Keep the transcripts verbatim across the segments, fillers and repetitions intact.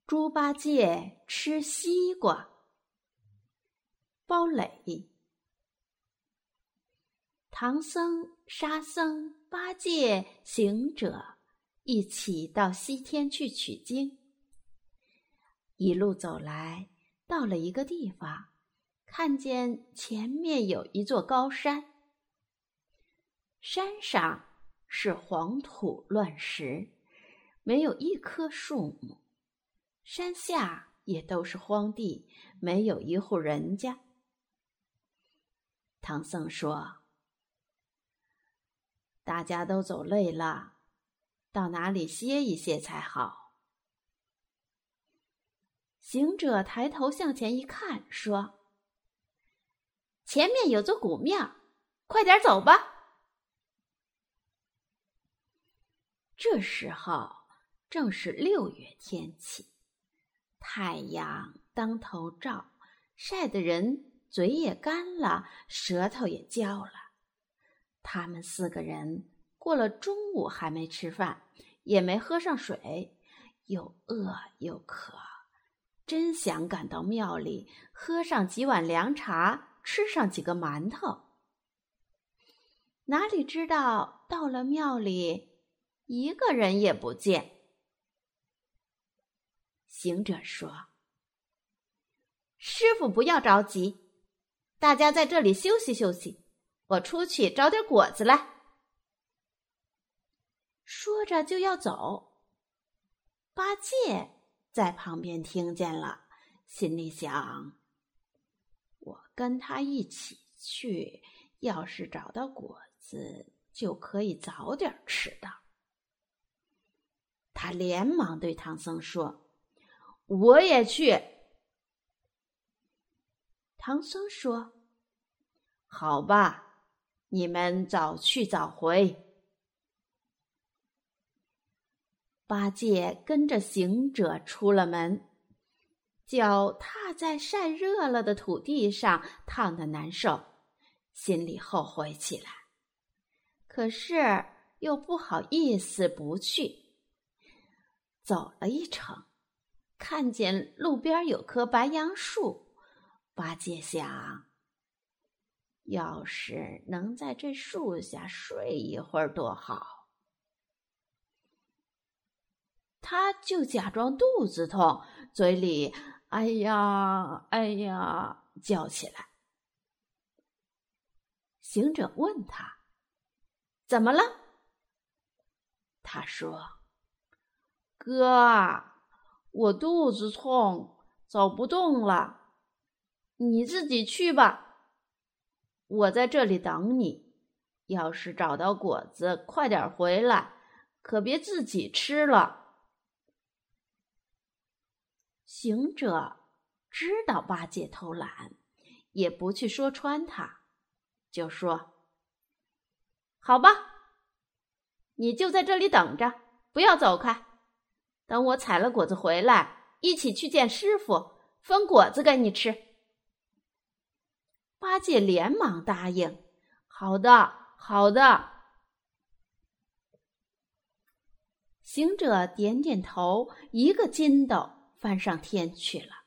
猪八戒吃西瓜。包磊。唐僧、沙僧、八戒、行者一起到西天去取经。一路走来，到了一个地方，看见前面有一座高山，山上是黄土乱石，没有一棵树木，山下也都是荒地，没有一户人家。唐僧说：大家都走累了，到哪里歇一歇才好。行者抬头向前一看，说：前面有座古庙，快点走吧。这时候正是六月天气，太阳当头照，晒得人嘴也干了，舌头也焦了。他们四个人过了中午还没吃饭，也没喝上水，又饿又渴，真想赶到庙里喝上几碗凉茶，吃上几个馒头。哪里知道到了庙里，一个人也不见。行者说：师父不要着急，大家在这里休息休息，我出去找点果子来。说着就要走，八戒在旁边听见了，心里想：我跟他一起去，要是找到果子，就可以早点吃到。他连忙对唐僧说：我也去。唐僧说：好吧，你们早去早回。八戒跟着行者出了门，脚踏在晒热了的土地上，烫得难受，心里后悔起来，可是又不好意思不去。走了一程，看见路边有棵白杨树，八戒想：要是能在这树下睡一会儿多好。他就假装肚子痛，嘴里哎呀哎呀叫起来。行者问他：怎么了？他说：哥，我肚子痛，走不动了，你自己去吧，我在这里等你，要是找到果子，快点回来，可别自己吃了。行者知道八戒偷懒，也不去说穿他，就说：好吧，你就在这里等着，不要走开，等我采了果子回来，一起去见师傅，分果子给你吃。八戒连忙答应：好的，好的。行者点点头，一个筋斗翻上天去了。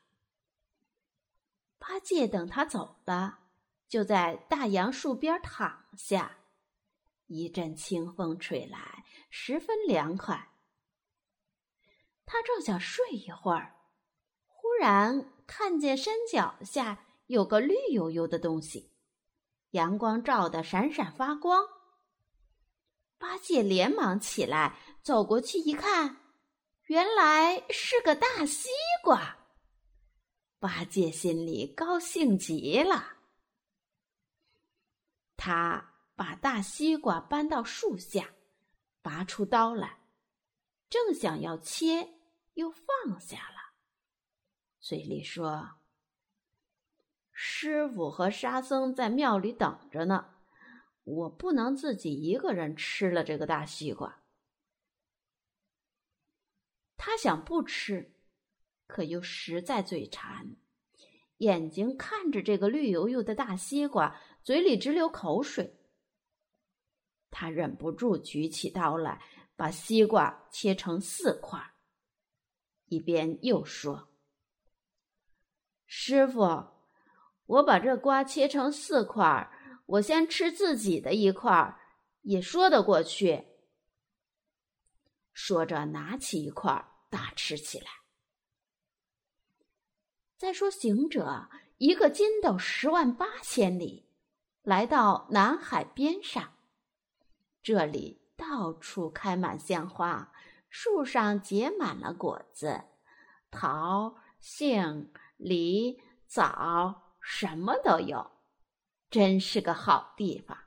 八戒等他走了，就在大杨树边躺下，一阵清风吹来，十分凉快。他正想睡一会儿，忽然看见山脚下有个绿油油的东西，阳光照得闪闪发光。八戒连忙起来，走过去一看，原来是个大西瓜。八戒心里高兴极了，他把大西瓜搬到树下，拔出刀来，正想要切，又放下了，嘴里说：师傅和沙僧在庙里等着呢，我不能自己一个人吃了这个大西瓜。他想不吃，可又实在嘴馋，眼睛看着这个绿油油的大西瓜，嘴里直流口水。他忍不住举起刀来，把西瓜切成四块。 一边又说：“师傅，我把这瓜切成四块，我先吃自己的一块，也说得过去。”说着拿起一块大吃起来。再说行者一个筋斗十万八千里，来到南海边上，这里到处开满香花，树上结满了果子，桃、杏、梨、枣，什么都有，真是个好地方。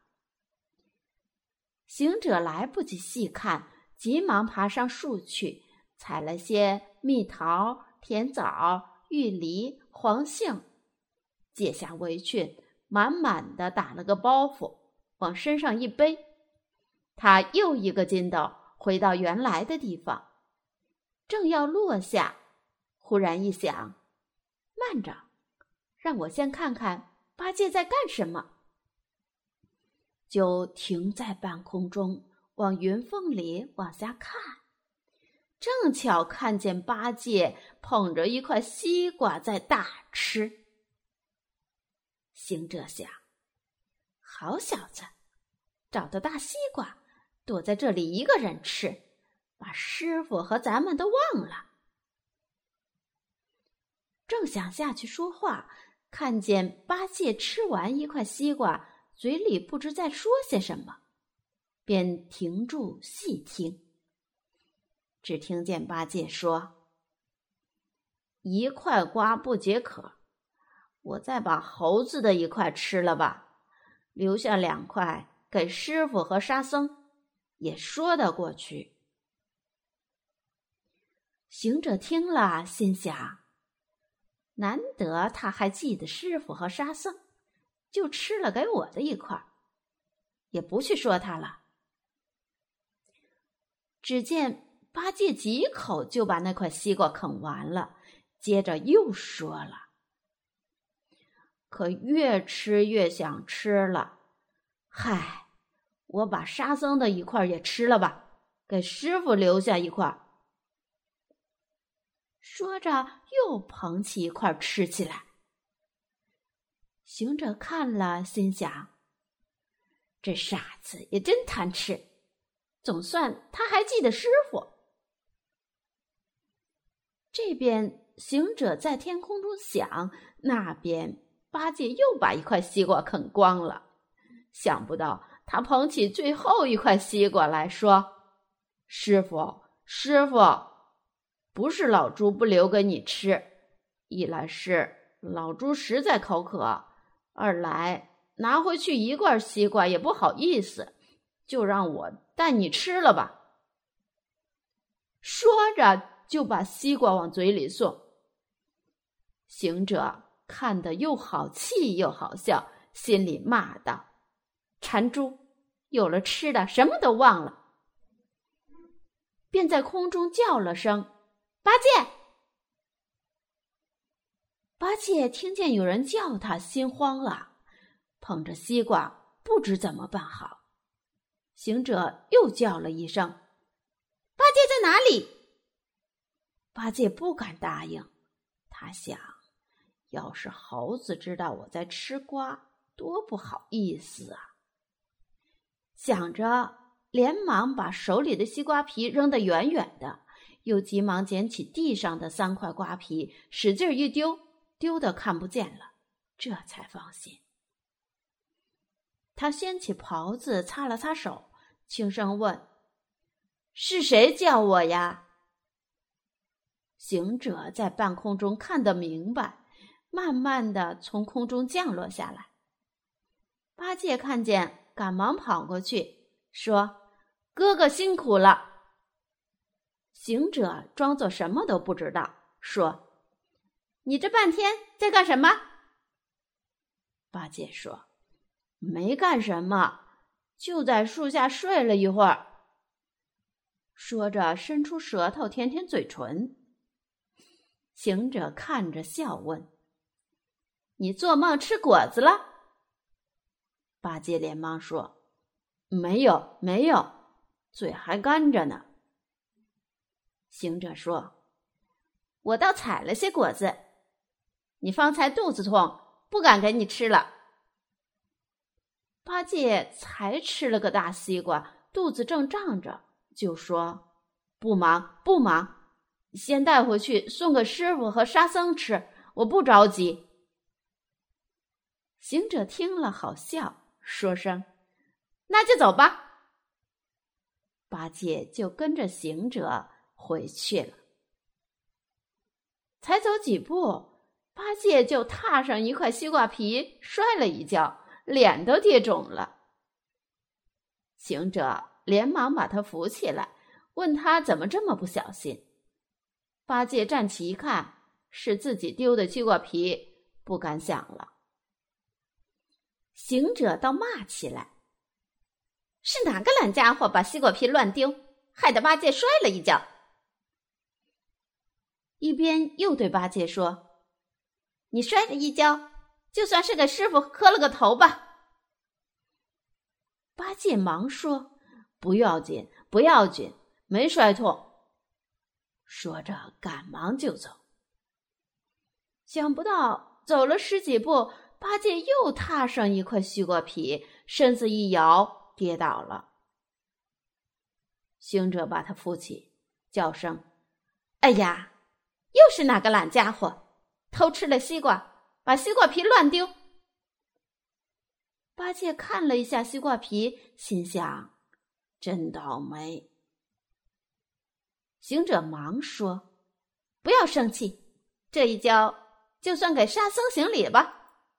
行者来不及细看，急忙爬上树去，采了些蜜桃、甜枣、玉梨、黄杏，解下围裙，满满的打了个包袱，往身上一背，他又一个筋斗回到原来的地方，正要落下，忽然一想，慢着，让我先看看八戒在干什么，就停在半空中，往云缝里往下看，正巧看见八戒捧着一块西瓜在大吃。行者想，好小子，找到大西瓜，躲在这里一个人吃，把师傅和咱们都忘了。正想下去说话，看见八戒吃完一块西瓜，嘴里不知在说些什么，便停住细听。只听见八戒说：“一块瓜不解渴，我再把猴子的一块吃了吧，留下两块给师傅和沙僧，也说得过去。”行者听了，心想，难得他还记得师傅和沙僧，就吃了给我的一块，也不去说他了。只见八戒几口就把那块西瓜啃完了，接着又说了：“可越吃越想吃了，嗨，我把沙僧的一块也吃了吧，给师傅留下一块。”说着又捧起一块吃起来。行者看了，心想，这傻子也真贪吃，总算他还记得师傅。这边行者在天空中想，那边八戒又把一块西瓜啃光了。想不到他捧起最后一块西瓜来说：“师傅，师傅，不是老猪不留给你吃，一来是老猪实在口渴，二来拿回去一罐西瓜也不好意思，就让我带你吃了吧。”说着就把西瓜往嘴里送。行者看得又好气又好笑，心里骂道：“馋猪，有了吃的什么都忘了。”便在空中叫了声：“八戒！”八戒听见有人叫他，心慌了，捧着西瓜不知怎么办好。行者又叫了一声：“八戒在哪里？”八戒不敢答应，他想，要是猴子知道我在吃瓜，多不好意思啊。想着，连忙把手里的西瓜皮扔得远远的，又急忙捡起地上的三块瓜皮，使劲一丢，丢得看不见了，这才放心。他掀起袍子擦了擦手，轻声问：“是谁叫我呀？”行者在半空中看得明白，慢慢的从空中降落下来。八戒看见，赶忙跑过去说：“哥哥辛苦了。”行者装作什么都不知道，说：“你这半天在干什么？”八戒说：“没干什么，就在树下睡了一会儿。”说着伸出舌头舔舔嘴唇。行者看着笑问：“你做梦吃果子了？”八戒连忙说：“没有，没有，嘴还干着呢。”行者说：“ 我倒采了些果子，你方才肚子痛，不敢给你吃了。”八戒才吃了个大西瓜，肚子正胀着，就说：“不忙不忙，先带回去送给师傅和沙僧吃，我不着急。”行者听了好笑，说声：“那就走吧。”八戒就跟着行者回去了。才走几步，八戒就踏上一块西瓜皮，摔了一跤，脸都跌肿了。行者连忙把他扶起来，问他怎么这么不小心。八戒站起一看，是自己丢的西瓜皮，不敢想了。行者倒骂起来：“是哪个懒家伙把西瓜皮乱丢，害得八戒摔了一跤？”一边又对八戒说：“你摔了一跤，就算是给师傅磕了个头吧。”八戒忙说：“不要紧，不要紧，没摔痛。”说着赶忙就走。想不到走了十几步，八戒又踏上一块西瓜皮，身子一摇，跌倒了。行者把他扶起，叫声：“哎呀，又是哪个懒家伙偷吃了西瓜，把西瓜皮乱丢。”八戒看了一下西瓜皮，心想：真倒霉。行者忙说：“不要生气，这一跤就算给沙僧行礼吧。”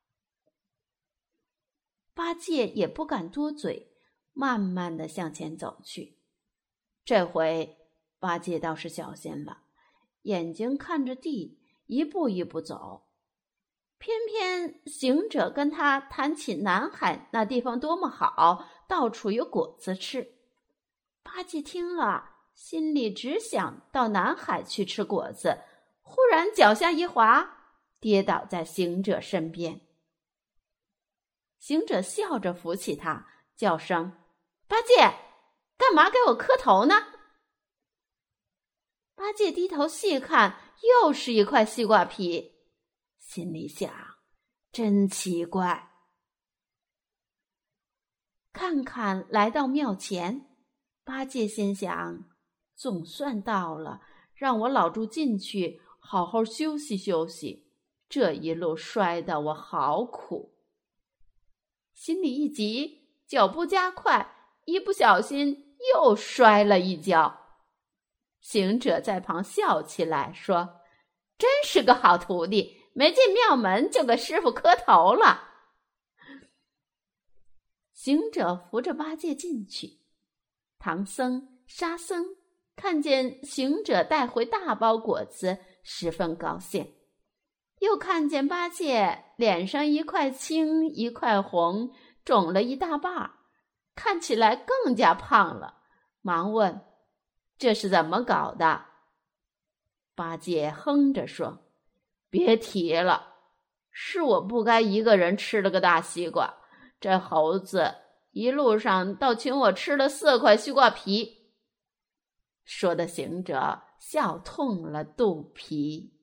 八戒也不敢多嘴，慢慢地向前走去。这回八戒倒是小心了，眼睛看着地，一步一步走。偏偏行者跟他谈起南海那地方多么好，到处有果子吃。八戒听了，心里只想到南海去吃果子，忽然脚下一滑，跌倒在行者身边。行者笑着扶起他，叫声：“八戒，干嘛给我磕头呢？”八戒低头细看，又是一块西瓜皮，心里想：真奇怪。看看来到庙前，八戒心想：总算到了，让我老猪进去好好休息休息，这一路摔得我好苦。心里一急，脚步加快，一不小心又摔了一跤。行者在旁笑起来，说：“真是个好徒弟，没进庙门就给师傅磕头了。”行者扶着八戒进去，唐僧、沙僧看见行者带回大包果子，十分高兴。又看见八戒脸上一块青一块红，肿了一大半，看起来更加胖了，忙问：“这是怎么搞的？”八戒哼着说：“别提了，是我不该一个人吃了个大西瓜，这猴子一路上倒请我吃了四块西瓜皮。”说的行者笑痛了肚皮。